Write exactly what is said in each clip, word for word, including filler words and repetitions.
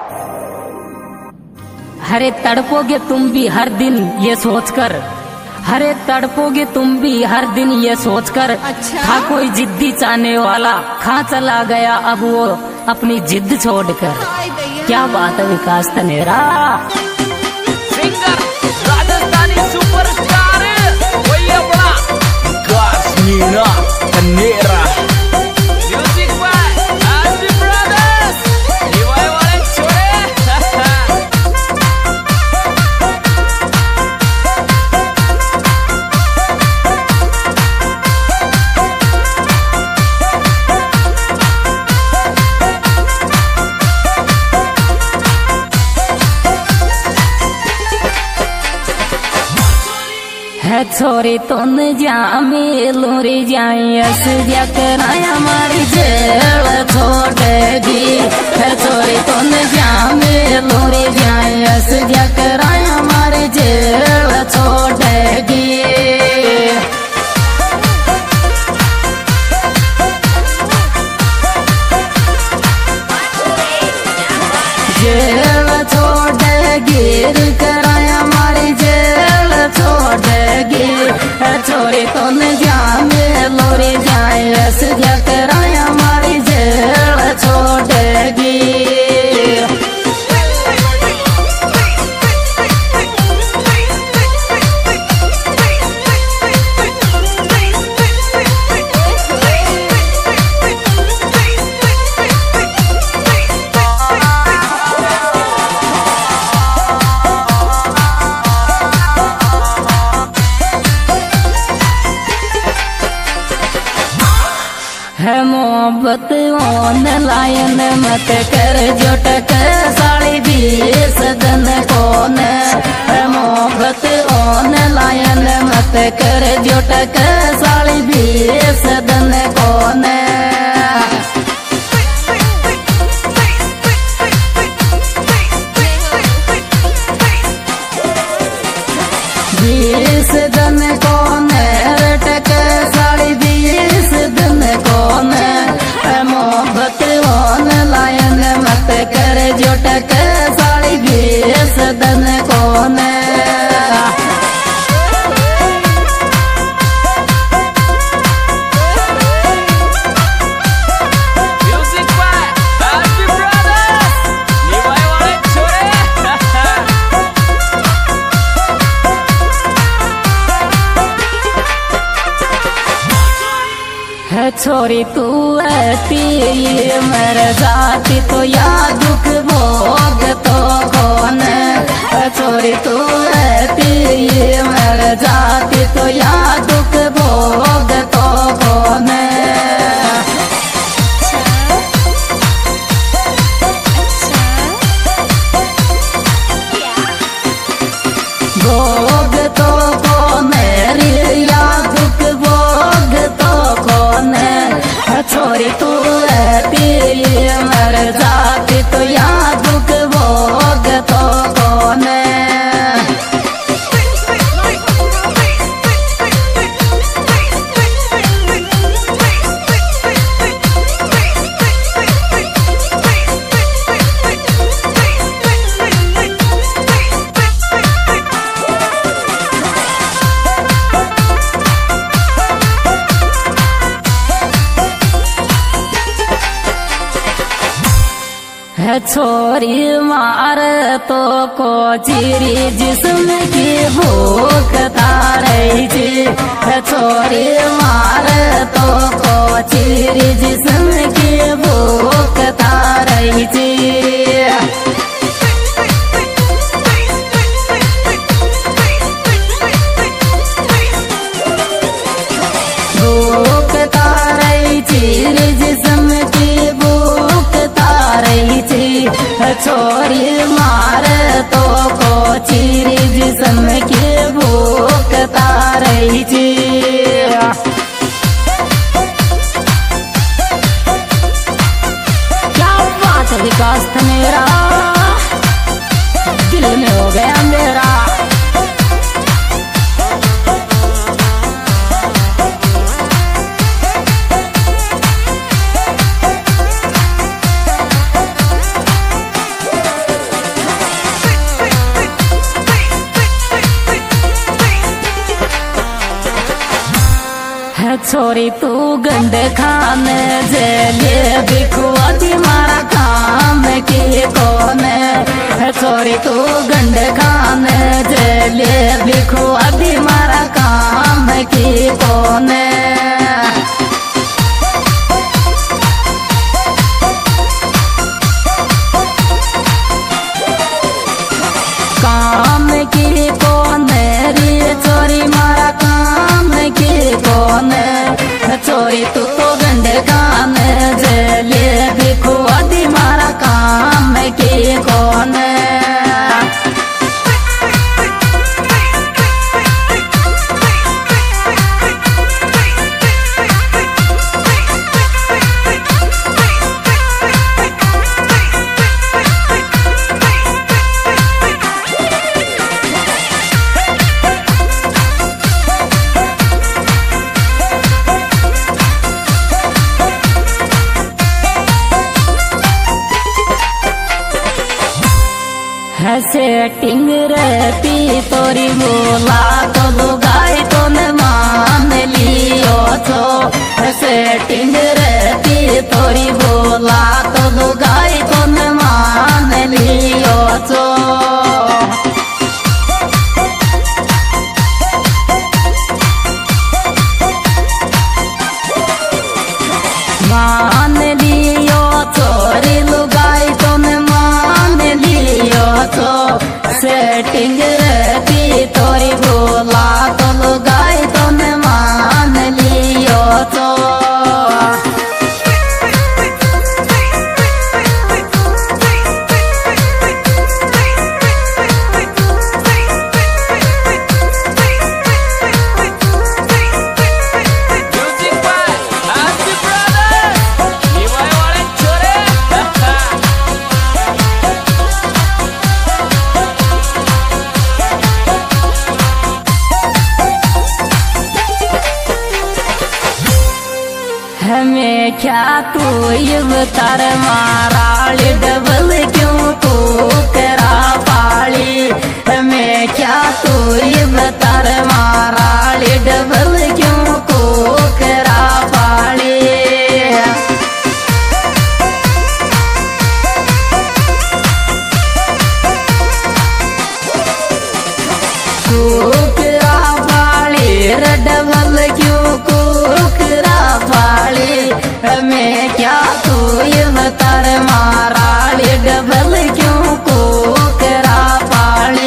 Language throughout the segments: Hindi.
हरे तड़पोगे तुम भी हर दिन ये सोचकर, हरे तड़पोगे तुम भी हर दिन ये सोचकर। अच्छा? था कोई जिद्दी चाहने वाला, खा चला गया अब वो अपनी जिद छोड़कर। क्या बात है विकास तनेरा। सिंगर राजस्थानी सुपरस्टार वही अपना Vikas Meena Tanera. Music by SP brothers, निभाए वाले छोड़े। है छोरी तुम जा मेलोरी जाए अस जा कराया हमारी जेल छोड़ेगी। है छोरी तुम जा मेलोरी जाए अस जा कराया हमारी जेल छोड़ेगी। जेल छोड़ेगी कराया हमारी जेल छोड़ेगी। छोरी तुम जा मेलोरी जाए अस जा कराया हमारी जेल छोड़ेगी। है मोहब्बत ऑनलाइन मत कर जोटक साड़ी बीस दिन कौन। है मोहब्बत ऑनलाइन मत कर जोटक साड़ी बीस दिन कौन। बीस दिन कौन रटक साड़ी बीस दिन कौन। मोहब्बत ऑनलाइन मत कर जोटक साड़ी बीस दिन कौन। म्यूजिक बाय एसपी ब्रदर्स, निभाए वाले छोड़े। है छोरी तू ऐसी मर जाती तो या दुख भोग तो कौन। है छोरी तू ऐसी मर जाती तो या दुख भोग तो कौन। भोग तो कौन या दुख भोग तो कौन। छोरी तू ऐसी मर जाती तो या दुख भोग तो कौन। है छोरी मार तो को चिरी जिस्म की भूख तारे जी। है छोरी मार तो को चिरी जिस्म की भूख तारे जी। भूख तारे चिर जिस्म की भूख तारे जी। छोरी मार तो को चिर जिस्म की भूख तारे जी। क्या बात है विकास तनेरा, दिल में हो गया मेरा। छोरी तू गंड खान जेले बिखुआती मारा काम की कौन छोरी तू गंड खान जेले बिखुआती मारा काम की कौन काम की कौन रे छोरी मारा काम की कौन छोरी तू तो गंड खान जले बिखुआती मारा काम की कौन सेटिंग रहती तोरी बोला तो लुगाई तो न मान लियो तो सेटिंग रहती तोरी बोला तो लुगाई तो न मान लियो तो मान लियो तोरी लुगाई तो न मान लियो तो सेटिंग रहती तोरी बोला तो लुगाई तो न मान लियो तो Music by Happy Brothers, Niwai wale chore. हमें क्या तू ये बतर मारा डबल क्यों तू करा पाली हमें क्या तू ये बतर मारा डबल क्यों तू करा पाली कुकरा पाली डबल क्यों कुकरा पाली हमें क्या तू ये बतर मारा डबल क्यों कुकरा पाली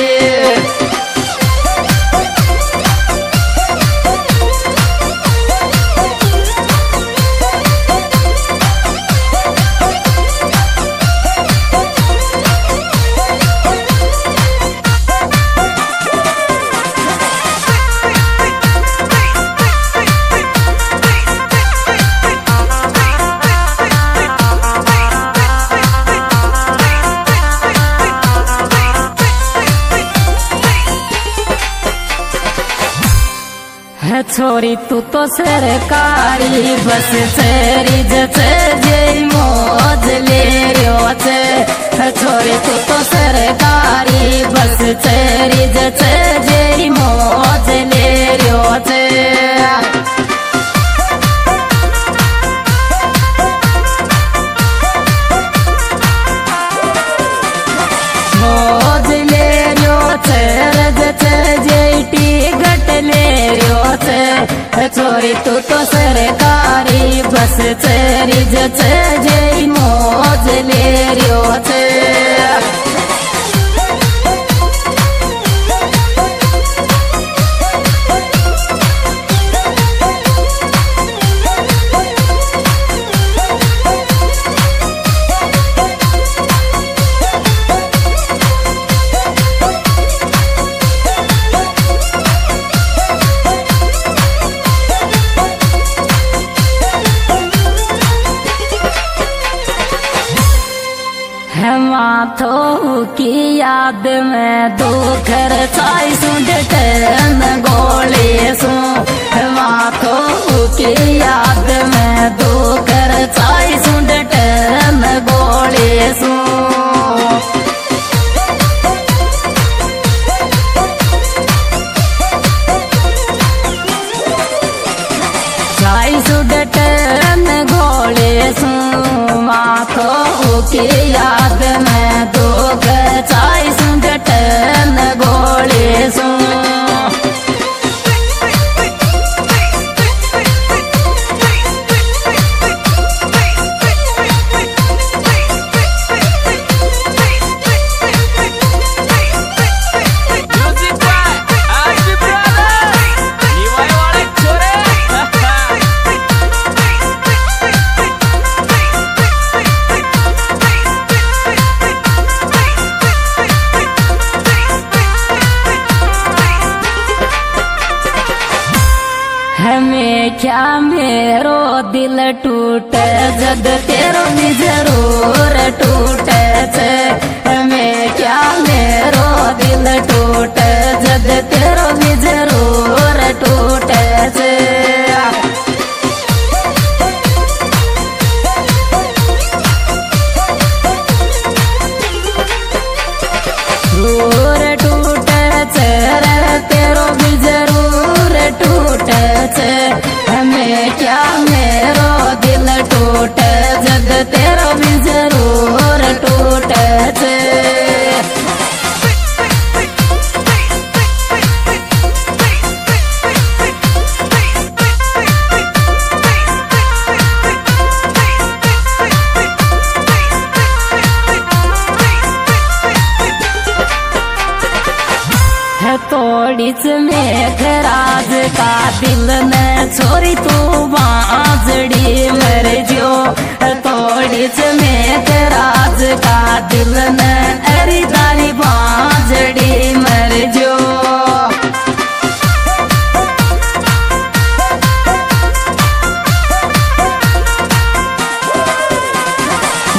है छोरी तू तो सरकारी बस चरी जचे जय मौज ले रियो छे है छोरी तू तो सरकारी बस चरी जचे जय मौज ले रियो छे मौज ले रियो छे जचे जयटी गट ले रियो छे छोरी तू तो सरकारी बस चरी जचे जय मौज ले रियो छे माथो की याद में दो घर चाय सुंड गोले सो माथो की याद में दो घर चाय सुंड गोले सो की याद में दुख चाय सुन गोले सू हमें क्या मेरो दिल टूटे जद तेरो भी जरूर टूटे छे। हमें क्या मेरो दिल टूटे जद तेरो भी जरूर टूटे छे। जरूर टूटे छे रे तेरो भी जरूर टूटे छे। हमें क्या मेरो दिल टूटे जग तेरो भी जरूर टूटे छे। तोड़ीच मेघराज का दिल ने छोरी तू बाजड़ी मर जो। तोड़ीच मेघराज का